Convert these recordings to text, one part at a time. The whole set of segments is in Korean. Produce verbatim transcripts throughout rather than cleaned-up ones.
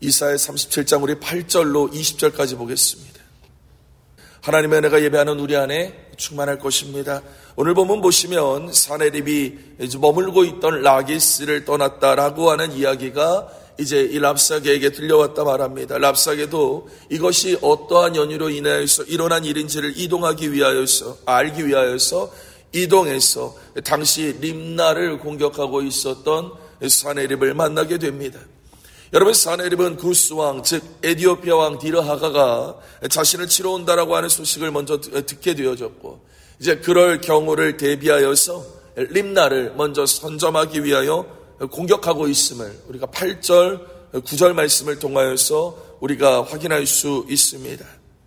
이사야 삼십칠 장 우리 팔 절로 이십 절까지 보겠습니다. 하나님의 은혜가 예배하는 우리 안에 충만할 것입니다. 오늘 본문 보시면 사네립이 머물고 있던 라기스를 떠났다라고 하는 이야기가 이제 이 랍사게에게 들려왔다 말합니다. 랍사게도 이것이 어떠한 연유로 인하여서 일어난 일인지를 이동하기 위하여서 알기 위하여서 이동해서 당시 림나를 공격하고 있었던 사네립을 만나게 됩니다. 여러분, 사네립은 구스왕 즉 에디오피아 왕 디르하가가 자신을 치러 온다라고 하는 소식을 먼저 듣게 되어졌고, 이제 그럴 경우를 대비하여서 림나를 먼저 선점하기 위하여 공격하고 있음을 우리가 팔 절, 구 절 말씀을 통하여서 우리가 확인할 수 있습니다.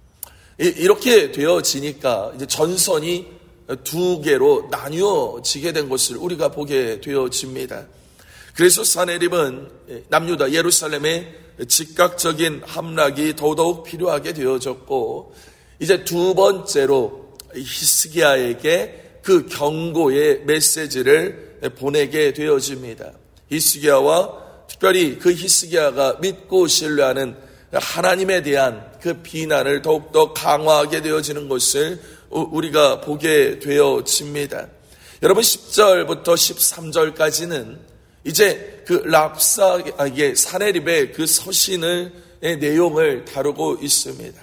이렇게 되어지니까 이제 전선이 두 개로 나뉘어지게 된 것을 우리가 보게 되어집니다. 그래서 사네립은 남유다 예루살렘의 즉각적인 함락이 더더욱 필요하게 되어졌고, 이제 두 번째로 히스기야에게 그 경고의 메시지를 보내게 되어집니다. 히스기야와 특별히 그 히스기야가 믿고 신뢰하는 하나님에 대한 그 비난을 더욱더 강화하게 되어지는 것을 우리가 보게 되어집니다. 여러분, 십 절부터 십삼 절까지는 이제 그 랍사게 사네립의 그 서신의 내용을 다루고 있습니다.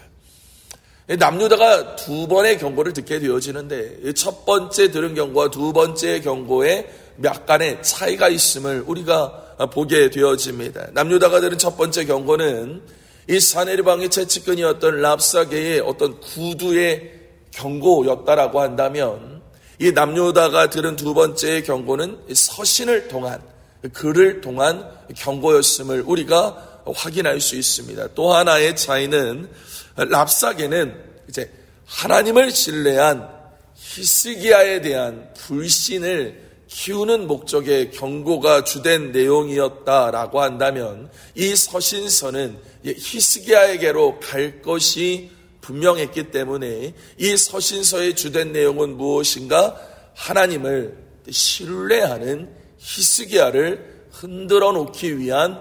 남유다가 두 번의 경고를 듣게 되어지는데 첫 번째 들은 경고와 두 번째 경고에 약간의 차이가 있음을 우리가 보게 되어집니다. 남유다가 들은 첫 번째 경고는 이 사네립 왕의 최측근이었던 랍사게의 어떤 구두의 경고였다라고 한다면, 이 남유다가 들은 두 번째 경고는 서신을 통한, 글을 통한 경고였음을 우리가 확인할 수 있습니다. 또 하나의 차이는 랍사게는 이제 하나님을 신뢰한 히스기야에 대한 불신을 키우는 목적의 경고가 주된 내용이었다라고 한다면, 이 서신서는 히스기야에게로 갈 것이 분명했기 때문에 이 서신서의 주된 내용은 무엇인가? 하나님을 신뢰하는 히스기야를 흔들어 놓기 위한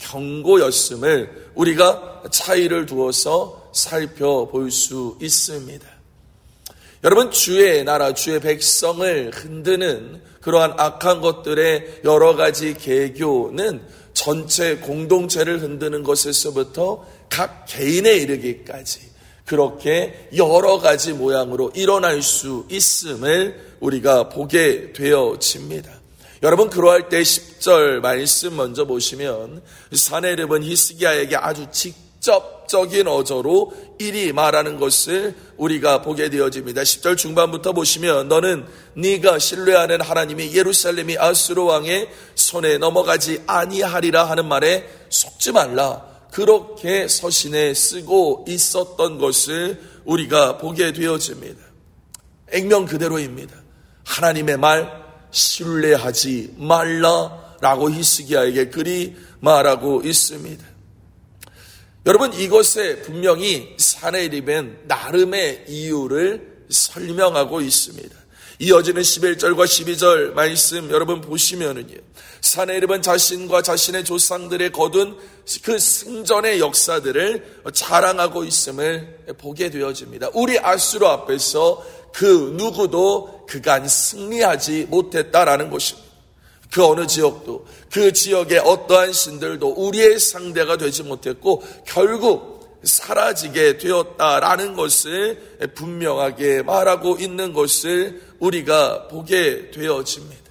경고였음을 우리가 차이를 두어서 살펴볼 수 있습니다. 여러분, 주의 나라, 주의 백성을 흔드는 그러한 악한 것들의 여러 가지 계교는 전체 공동체를 흔드는 것에서부터 각 개인에 이르기까지 그렇게 여러 가지 모양으로 일어날 수 있음을 우리가 보게 되어집니다. 여러분, 그러할 때 십 절 말씀 먼저 보시면 사네립은 히스기야에게 아주 직접적인 어조로 이리 말하는 것을 우리가 보게 되어집니다. 십 절 중반부터 보시면 너는 네가 신뢰하는 하나님이 예루살렘이 아수르 왕의 손에 넘어가지 아니하리라 하는 말에 속지 말라, 그렇게 서신에 쓰고 있었던 것을 우리가 보게 되어집니다. 액면 그대로입니다. 하나님의 말 신뢰하지 말라라고 히스기야에게 그리 말하고 있습니다. 여러분, 이것에 분명히 사네립은 나름의 이유를 설명하고 있습니다. 이어지는 십일 절과 십이 절 말씀 여러분 보시면은요, 사네립은 자신과 자신의 조상들의 거둔 그 승전의 역사들을 자랑하고 있음을 보게 되어집니다. 우리 아수르 앞에서 그 누구도 그간 승리하지 못했다라는 것입니다. 그 어느 지역도, 그 지역의 어떠한 신들도 우리의 상대가 되지 못했고 결국 사라지게 되었다라는 것을 분명하게 말하고 있는 것을 우리가 보게 되어집니다.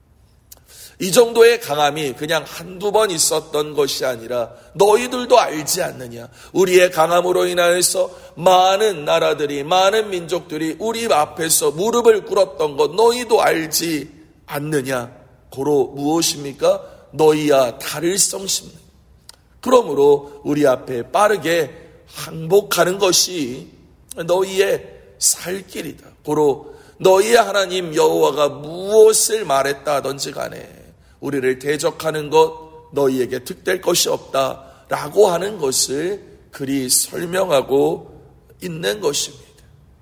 이 정도의 강함이 그냥 한두 번 있었던 것이 아니라 너희들도 알지 않느냐, 우리의 강함으로 인하여서 많은 나라들이, 많은 민족들이 우리 앞에서 무릎을 꿇었던 것 너희도 알지 않느냐. 고로 무엇입니까? 너희야 달을성 심는. 그러므로 우리 앞에 빠르게 항복하는 것이 너희의 살 길이다. 고로 너희의 하나님 여호와가 무엇을 말했다 하던지 간에 우리를 대적하는 것 너희에게 득될 것이 없다라고 하는 것을 그리 설명하고 있는 것입니다.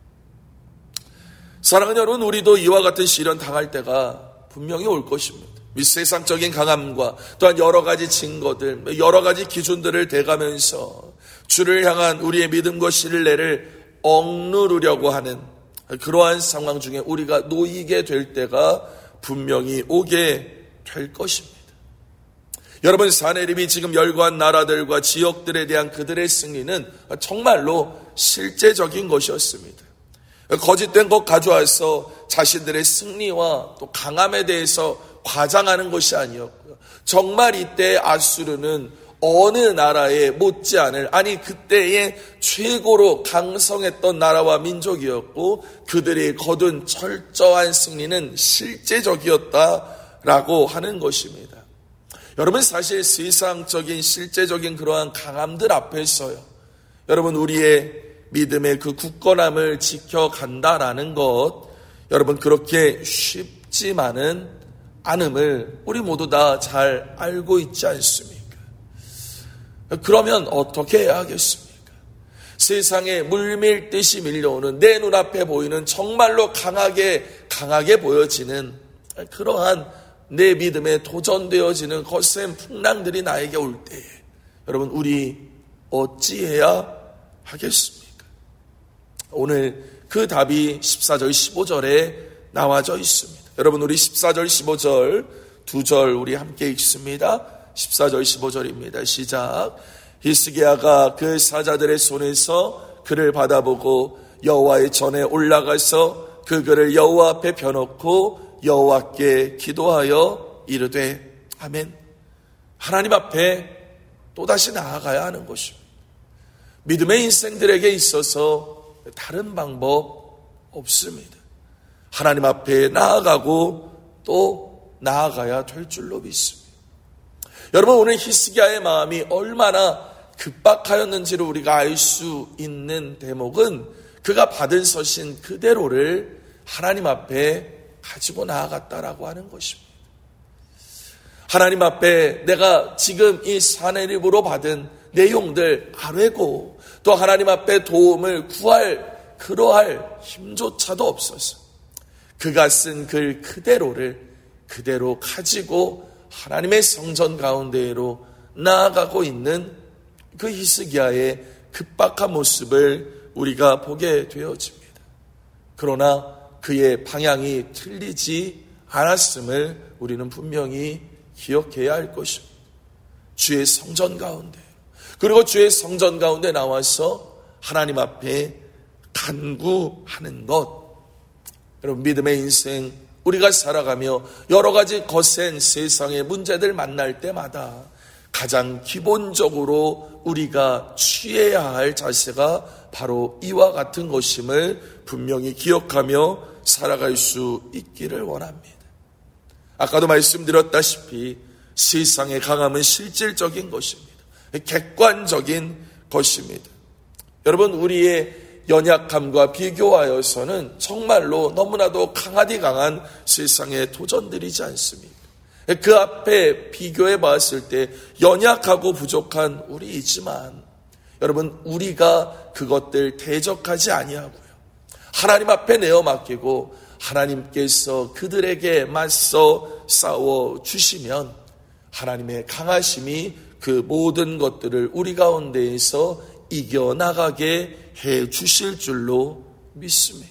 사랑하는 여러분, 우리도 이와 같은 시련 당할 때가 분명히 올 것입니다. 이 세상적인 강함과 또한 여러 가지 증거들, 여러 가지 기준들을 대가면서 주를 향한 우리의 믿음과 신뢰를 억누르려고 하는 그러한 상황 중에 우리가 놓이게 될 때가 분명히 오게 될 것입니다. 여러분, 사내립이 지금 열거한 나라들과 지역들에 대한 그들의 승리는 정말로 실제적인 것이었습니다. 거짓된 것 가져와서 자신들의 승리와 또 강함에 대해서 과장하는 것이 아니었고요. 정말 이때 아수르는 어느 나라에 못지않을, 아니 그때의 최고로 강성했던 나라와 민족이었고 그들이 거둔 철저한 승리는 실제적이었다라고 하는 것입니다. 여러분, 사실 세상적인 실제적인 그러한 강함들 앞에서요, 여러분 우리의 믿음의 그 굳건함을 지켜간다라는 것, 여러분 그렇게 쉽지만은 않음을 우리 모두 다 잘 알고 있지 않습니까? 그러면 어떻게 해야 하겠습니까? 세상에 물밀듯이 밀려오는 내 눈앞에 보이는 정말로 강하게 강하게 보여지는 그러한 내 믿음에 도전되어지는 거센 풍랑들이 나에게 올 때에 여러분 우리 어찌해야 하겠습니까? 오늘 그 답이 십사 절 십오 절에 나와져 있습니다. 여러분 우리 십사 절 십오 절 두 절 우리 함께 읽습니다. 십사 절 십오 절입니다. 시작. 히스기야가 그 사자들의 손에서 그를 받아보고 여호와의 전에 올라가서 그 글을 여호와 앞에 펴놓고 여호와께 기도하여 이르되 아멘. 하나님 앞에 또다시 나아가야 하는 것입니다. 믿음의 인생들에게 있어서 다른 방법 없습니다. 하나님 앞에 나아가고 또 나아가야 될 줄로 믿습니다. 여러분, 오늘 히스기야의 마음이 얼마나 급박하였는지를 우리가 알 수 있는 대목은 그가 받은 서신 그대로를 하나님 앞에 가지고 나아갔다라고 하는 것입니다. 하나님 앞에 내가 지금 이 사내립으로 받은 내용들 아뢰고 또 하나님 앞에 도움을 구할 그러할 힘조차도 없어서 그가 쓴 글 그대로를 그대로 가지고 하나님의 성전 가운데로 나아가고 있는 그 히스기야의 급박한 모습을 우리가 보게 되어집니다. 그러나 그의 방향이 틀리지 않았음을 우리는 분명히 기억해야 할 것입니다. 주의 성전 가운데, 그리고 주의 성전 가운데 나와서 하나님 앞에 간구하는 것. 여러분, 믿음의 인생 우리가 살아가며 여러 가지 거센 세상의 문제들 만날 때마다 가장 기본적으로 우리가 취해야 할 자세가 바로 이와 같은 것임을 분명히 기억하며 살아갈 수 있기를 원합니다. 아까도 말씀드렸다시피 세상의 강함은 실질적인 것입니다. 객관적인 것입니다. 여러분, 우리의 연약함과 비교하여서는 정말로 너무나도 강하디 강한 세상의 도전들이지 않습니까? 그 앞에 비교해 봤을 때 연약하고 부족한 우리이지만 여러분, 우리가 그것들 대적하지 아니하고요, 하나님 앞에 내어 맡기고 하나님께서 그들에게 맞서 싸워 주시면 하나님의 강하심이 그 모든 것들을 우리 가운데에서 이겨나가게 해 주실 줄로 믿습니다.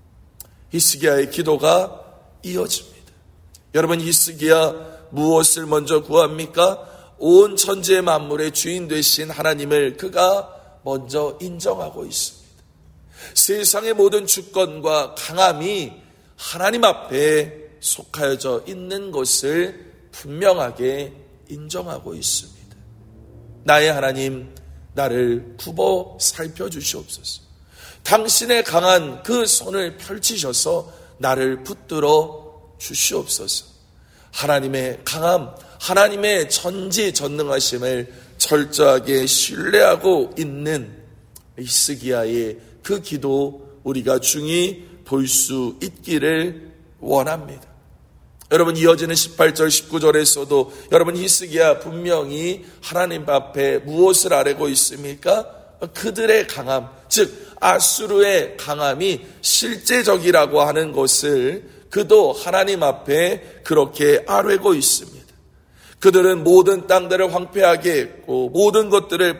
히스기야의 기도가 이어집니다. 여러분, 히스기야 무엇을 먼저 구합니까? 온 천지의 만물의 주인 되신 하나님을 그가 먼저 인정하고 있습니다. 세상의 모든 주권과 강함이 하나님 앞에 속하여져 있는 것을 분명하게 인정하고 있습니다. 나의 하나님, 나를 굽어 살펴주시옵소서. 당신의 강한 그 손을 펼치셔서 나를 붙들어 주시옵소서. 하나님의 강함, 하나님의 전지전능하심을 철저하게 신뢰하고 있는 히스기야의 그 기도 우리가 중히 볼 수 있기를 원합니다. 여러분, 이어지는 십팔 절 십구 절에서도 여러분, 히스기야 분명히 하나님 앞에 무엇을 아뢰고 있습니까? 그들의 강함, 즉 아수르의 강함이 실제적이라고 하는 것을 그도 하나님 앞에 그렇게 아뢰고 있습니다. 그들은 모든 땅들을 황폐하게 했고 모든 것들을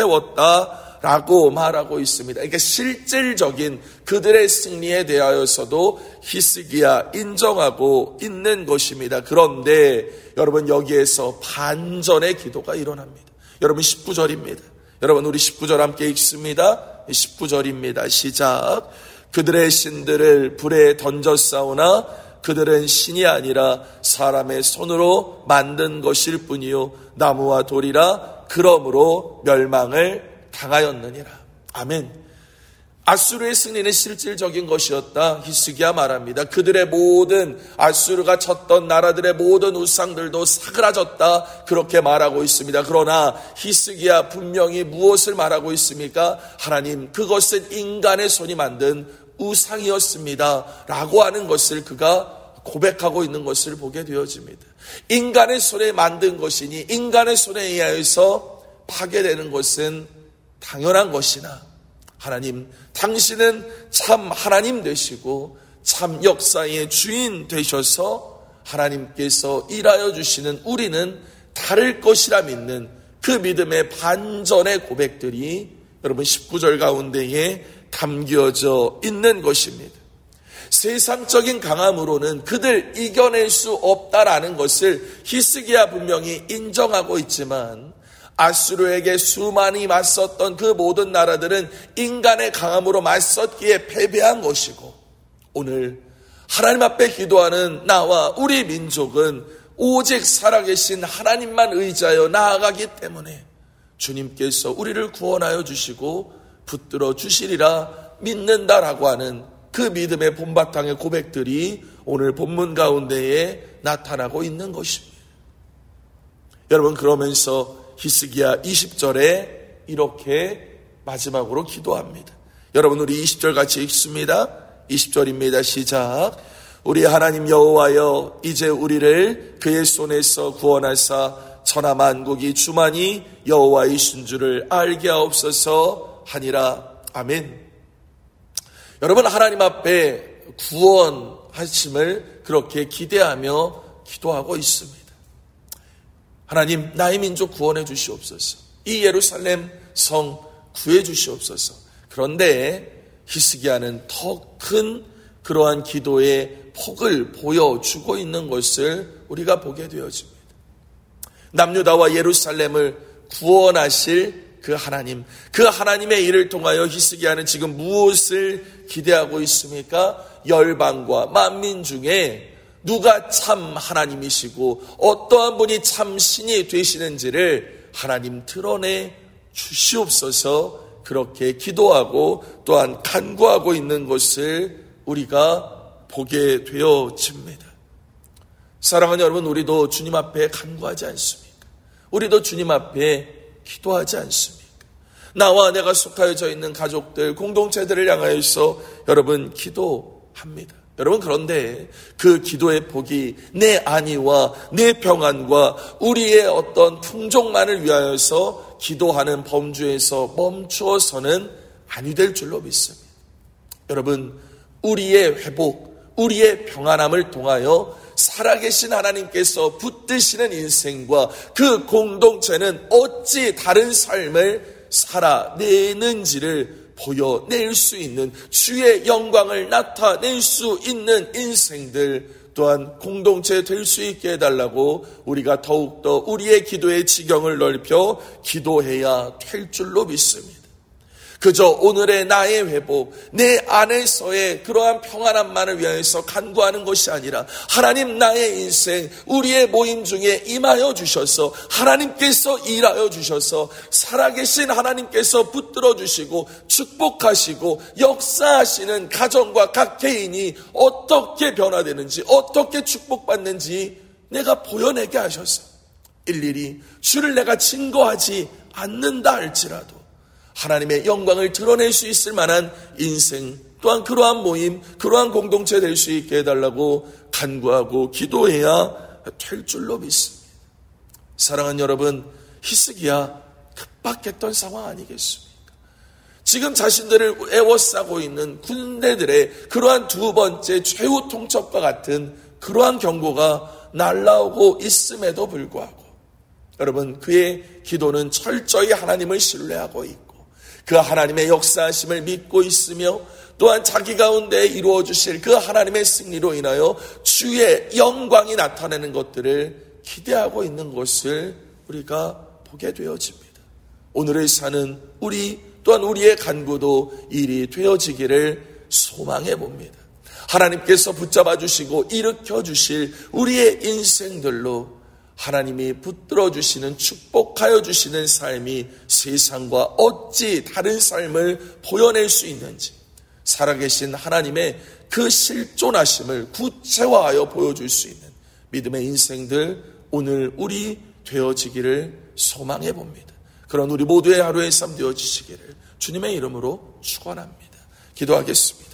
불태웠다라고 말하고 있습니다. 그러니까 실질적인 그들의 승리에 대하여서도 히스기야 인정하고 있는 것입니다. 그런데 여러분 여기에서 반전의 기도가 일어납니다. 여러분 십구 절입니다. 여러분 우리 십구 절 함께 읽습니다. 십구 절입니다. 시작. 그들의 신들을 불에 던졌사오나 그들은 신이 아니라 사람의 손으로 만든 것일 뿐이요 나무와 돌이라 그러므로 멸망을 당하였느니라. 아멘. 아수르의 승리는 실질적인 것이었다. 히스기야 말합니다. 그들의 모든 아수르가 쳤던 나라들의 모든 우상들도 사그라졌다. 그렇게 말하고 있습니다. 그러나 히스기야 분명히 무엇을 말하고 있습니까? 하나님, 그것은 인간의 손이 만든 우상이었습니다. 라고 하는 것을 그가 고백하고 있는 것을 보게 되어집니다. 인간의 손에 만든 것이니 인간의 손에 의하여서 파괴되는 것은 당연한 것이나 하나님, 당신은 참 하나님 되시고 참 역사의 주인 되셔서 하나님께서 일하여 주시는 우리는 다를 것이라 믿는 그 믿음의 반전의 고백들이 여러분 십구 절 가운데에 담겨져 있는 것입니다. 세상적인 강함으로는 그들 이겨낼 수 없다라는 것을 히스기야 분명히 인정하고 있지만 아수르에게 수많이 맞섰던 그 모든 나라들은 인간의 강함으로 맞섰기에 패배한 것이고 오늘 하나님 앞에 기도하는 나와 우리 민족은 오직 살아계신 하나님만 의지하여 나아가기 때문에 주님께서 우리를 구원하여 주시고 붙들어 주시리라 믿는다라고 하는 그 믿음의 본바탕의 고백들이 오늘 본문 가운데에 나타나고 있는 것입니다. 여러분 그러면서 히스기야 이십 절에 이렇게 마지막으로 기도합니다. 여러분 우리 이십 절 같이 읽습니다. 이십 절입니다. 시작. 우리 하나님 여호와여 이제 우리를 그의 손에서 구원하사 천하 만국이 주만이 여호와이신 줄을 알게 하옵소서 하니라. 아멘. 여러분 하나님 앞에 구원하심을 그렇게 기대하며 기도하고 있습니다. 하나님 나의 민족 구원해 주시옵소서. 이 예루살렘 성 구해 주시옵소서. 그런데 히스기야는 더 큰 그러한 기도의 폭을 보여주고 있는 것을 우리가 보게 되어집니다. 남유다와 예루살렘을 구원하실 그 하나님, 그 하나님의 일을 통하여 히스기야는 지금 무엇을 기대하고 있습니까? 열방과 만민 중에 누가 참 하나님이시고 어떠한 분이 참 신이 되시는지를 하나님 드러내 주시옵소서. 그렇게 기도하고 또한 간구하고 있는 것을 우리가 보게 되어집니다. 사랑하는 여러분, 우리도 주님 앞에 간구하지 않습니까? 우리도 주님 앞에 기도하지 않습니까? 나와 내가 속하여져 있는 가족들, 공동체들을 향하여서 여러분 기도합니다. 여러분 그런데 그 기도의 복이 내 안위와 내 평안과 우리의 어떤 풍족만을 위하여서 기도하는 범주에서 멈추어서는 아니 될 줄로 믿습니다. 여러분 우리의 회복, 우리의 평안함을 통하여 살아계신 하나님께서 붙드시는 인생과 그 공동체는 어찌 다른 삶을 살아내는지를 보여낼 수 있는, 주의 영광을 나타낼 수 있는 인생들 또한 공동체 될 수 있게 해달라고 우리가 더욱더 우리의 기도의 지경을 넓혀 기도해야 될 줄로 믿습니다. 그저 오늘의 나의 회복, 내 안에서의 그러한 평안함만을 위하여서 간구하는 것이 아니라 하나님 나의 인생, 우리의 모임 중에 임하여 주셔서 하나님께서 일하여 주셔서 살아계신 하나님께서 붙들어 주시고 축복하시고 역사하시는 가정과 각 개인이 어떻게 변화되는지 어떻게 축복받는지 내가 보여내게 하셔서 일일이 주를 내가 증거하지 않는다 할지라도 하나님의 영광을 드러낼 수 있을 만한 인생 또한 그러한 모임, 그러한 공동체 될 수 있게 해달라고 간구하고 기도해야 될 줄로 믿습니다. 사랑하는 여러분, 히스기야 급박했던 상황 아니겠습니까? 지금 자신들을 에워싸고 있는 군대들의 그러한 두 번째 최후 통첩과 같은 그러한 경고가 날라오고 있음에도 불구하고 여러분, 그의 기도는 철저히 하나님을 신뢰하고 있고 그 하나님의 역사하심을 믿고 있으며 또한 자기 가운데 이루어 주실 그 하나님의 승리로 인하여 주의 영광이 나타나는 것들을 기대하고 있는 것을 우리가 보게 되어집니다. 오늘을 사는 우리 또한 우리의 간구도 일이 되어지기를 소망해 봅니다. 하나님께서 붙잡아 주시고 일으켜 주실 우리의 인생들로 하나님이 붙들어 주시는, 축복하여 주시는 삶이 세상과 어찌 다른 삶을 보여낼 수 있는지 살아계신 하나님의 그 실존하심을 구체화하여 보여줄 수 있는 믿음의 인생들 오늘 우리 되어지기를 소망해 봅니다. 그런 우리 모두의 하루의 삶 되어지시기를 주님의 이름으로 축원합니다. 기도하겠습니다.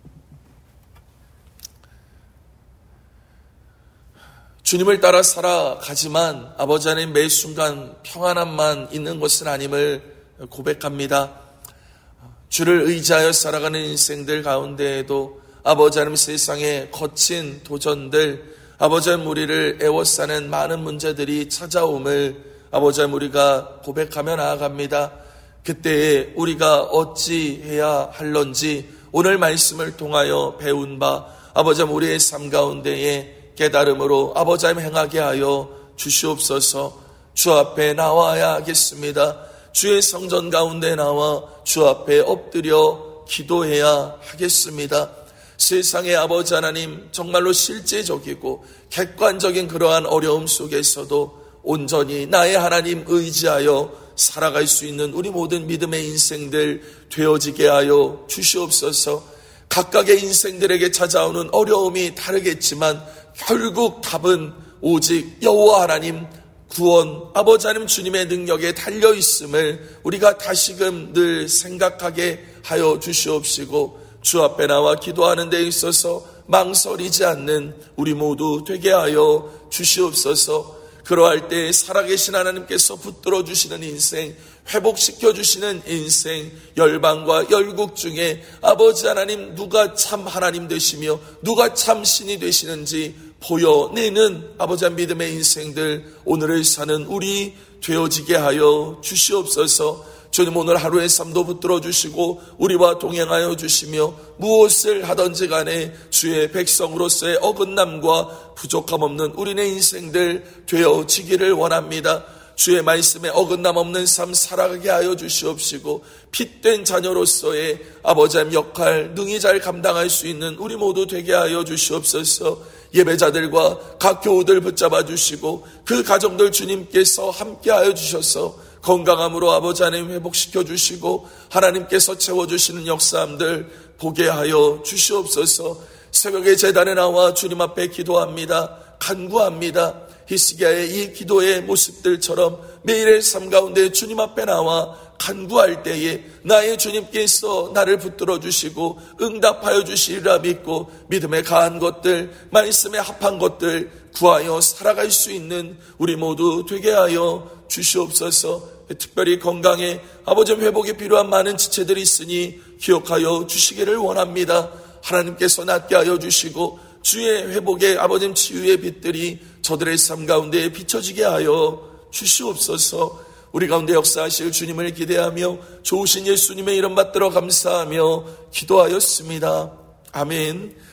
주님을 따라 살아가지만 아버지 하나님 매 순간 평안함만 있는 것은 아님을 고백합니다. 주를 의지하여 살아가는 인생들 가운데에도 아버지 하나님 세상의 거친 도전들, 아버지 하나님 우리를 애워싸는 많은 문제들이 찾아옴을 아버지 하나님 우리가 고백하며 나아갑니다. 그때에 우리가 어찌해야 할런지 오늘 말씀을 통하여 배운 바 아버지 하나님 우리의 삶 가운데에 깨달음으로 아버지 하나님 행하게 하여 주시옵소서. 주 앞에 나와야 하겠습니다. 주의 성전 가운데 나와 주 앞에 엎드려 기도해야 하겠습니다. 세상의 아버지 하나님 정말로 실제적이고 객관적인 그러한 어려움 속에서도 온전히 나의 하나님 의지하여 살아갈 수 있는 우리 모든 믿음의 인생들 되어지게 하여 주시옵소서. 각각의 인생들에게 찾아오는 어려움이 다르겠지만 결국 답은 오직 여호와 하나님 구원 아버지 하나님 주님의 능력에 달려있음을 우리가 다시금 늘 생각하게 하여 주시옵시고 주 앞에 나와 기도하는 데 있어서 망설이지 않는 우리 모두 되게 하여 주시옵소서. 그러할 때 살아계신 하나님께서 붙들어 주시는 인생, 회복시켜 주시는 인생, 열방과 열국 중에 아버지 하나님 누가 참 하나님 되시며 누가 참 신이 되시는지 보여내는 아버지 하나님 믿음의 인생들 오늘을 사는 우리 되어지게 하여 주시옵소서. 주님 오늘 하루의 삶도 붙들어 주시고 우리와 동행하여 주시며 무엇을 하든지 간에 주의 백성으로서의 어긋남과 부족함 없는 우리네 인생들 되어지기를 원합니다. 주의 말씀에 어긋남 없는 삶 살아가게 하여 주시옵시고 핏된 자녀로서의 아버지 하나님 역할 능히 잘 감당할 수 있는 우리 모두 되게 하여 주시옵소서. 예배자들과 각 교우들 붙잡아 주시고 그 가정들 주님께서 함께 하여 주셔서 건강함으로 아버지 하나님 회복시켜 주시고 하나님께서 채워주시는 역사함들 보게 하여 주시옵소서. 새벽에 제단에 나와 주님 앞에 기도합니다. 간구합니다. 히스기야의 이 기도의 모습들처럼 매일의 삶 가운데 주님 앞에 나와 간구할 때에 나의 주님께서 나를 붙들어 주시고 응답하여 주시리라 믿고 믿음에 가한 것들, 말씀에 합한 것들 구하여 살아갈 수 있는 우리 모두 되게 하여 주시옵소서. 특별히 건강에 아버지 회복에 필요한 많은 지체들이 있으니 기억하여 주시기를 원합니다. 하나님께서 낫게 하여 주시고 주의 회복에 아버지 치유의 빛들이 저들의 삶 가운데 비춰지게 하여 주시옵소서. 우리 가운데 역사하실 주님을 기대하며 좋으신 예수님의 이름 받들어 감사하며 기도하였습니다. 아멘.